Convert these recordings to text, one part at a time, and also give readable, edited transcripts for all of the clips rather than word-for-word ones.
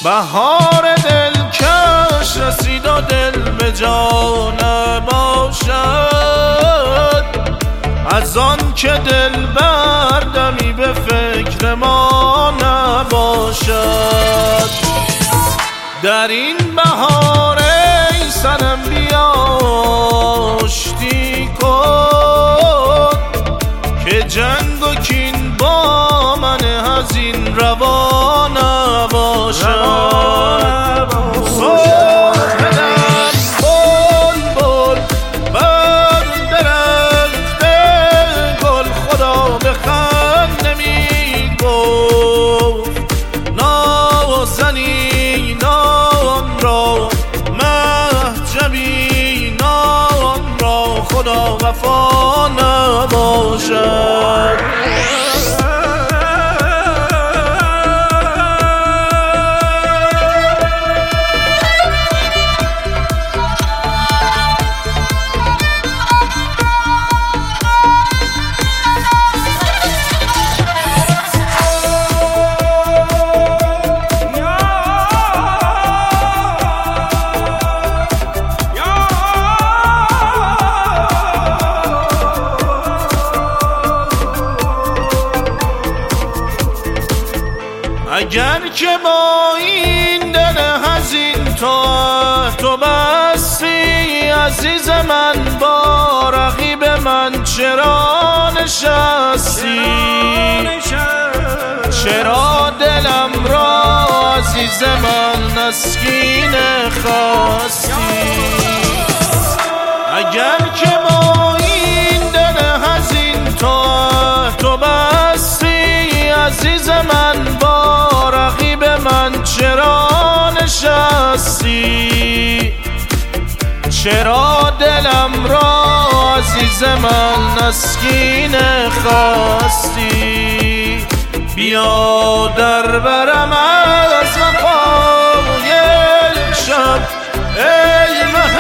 بهار دلکش رسید و دل به جا نباشد، از آن که دل بردمی به فکر ما نباشد. در این بهار ای صنم بیا آشتی کن، که جنگ و کین با من حزین روا نباشد. خدا وفا نباشد. اگر که با این دل حزین تو بستی، عزیز من با رقیب من چرا نشستی؟ چرا دلم را عزیز من نسکین خواستی؟ اگر که با این دل حزین تو بستی، عزیز من با رقیب من چرا نشستی؟ چرا دلم را عزیز من نسکین خواستی؟ بیا در برم از وفای شب ای مه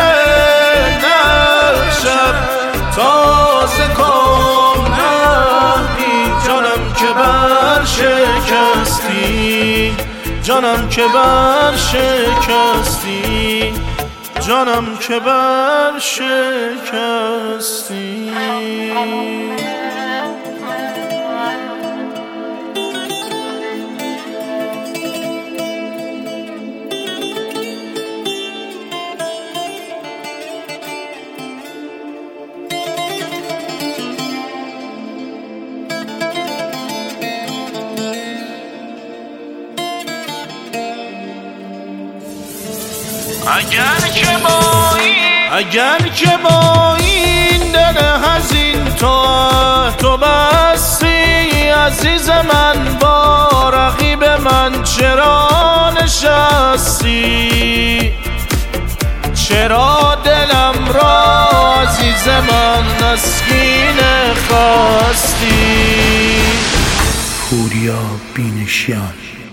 نشب، تازه کن نهی جانم که بر شکستی، جانم که بر شکستی، جانم که بر شکستی. اگر که با این دل حزین تو بستی، عزیز من با رقیب من چرا نشستی؟ چرا دلم را عزیز من نسکین خواستی؟ پوریا بینشیان.